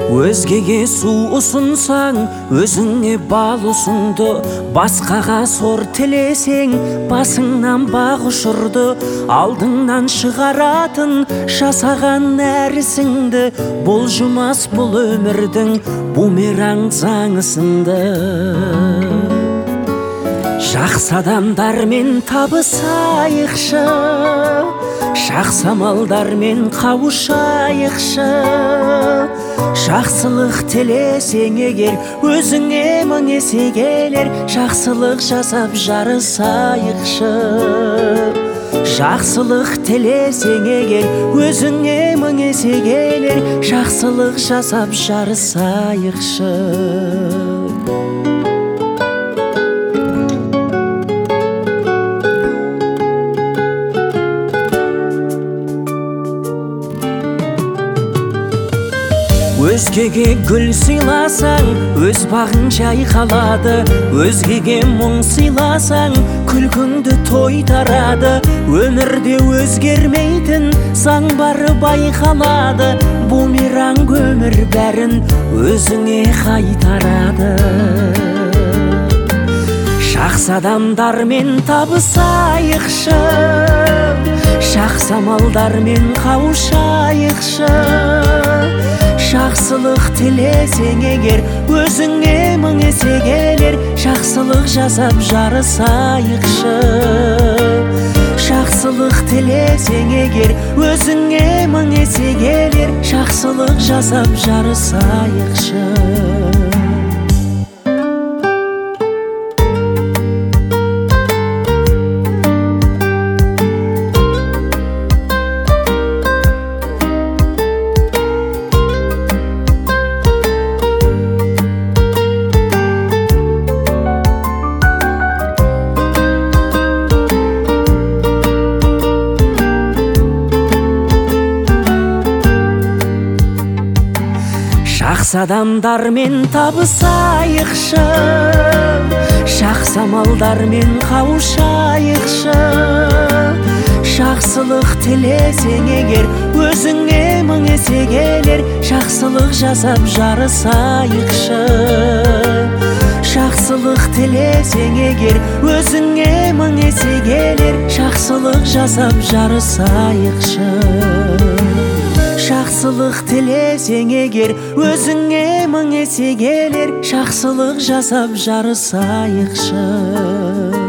Өзгеге су ұсынсаң, өзіңе бал ұсынды. Басқаға сор тілесең, басыңнан бақ ұшырды. Алдыңнан шығаратын жасаған нәрісіңді. Бұлжымас бұл өмірдің бумеранг заңы сынды. Жақсы адамдармен табысайықшы, жақсы амалдармен қауышайықшы. Жақсылық тілесең егер, өзіңе мың есе келер. Жақсылық жасап жарысайықшы. Жақсылық тілесең егер, өзіңе мың есе келер. Жақсылық жасап жарысайықшы. Өзгеге гүл сыйласаң, өз бағың жайқалады. Өзгеге мұң сыйласаң, күлкіңді той тарады. Өмірде өзгермейтін заң бары байқалады. Бумеранг өмір бәрін өзіңе қайтарады. Жақсы адамдармен табысайықшы, жақсы амалдармен қауышайықшы. Жақсылық тілесең егер, өзіңе мың есе келер. Жақсылық жасап жарысайықшы. Жақсылық тілесең егер, өзіңе мың есе келер. Жақсылық жасап жарысайықшы. Жақсы адамдармен табысайықшы, жақсы амалдармен қауышайықшы. Жақсылық тілесең егер, өзіңе мың есе келер. Жақсылық жасап жарысайықшы. Жақсылық тілесең егер, өзіңе мың есе келер. Жақсылық жасап жарысайықшы. Жақсылық тілесең егер, өзіңе мың есе келер. Жақсылық жасап жарысайықшы.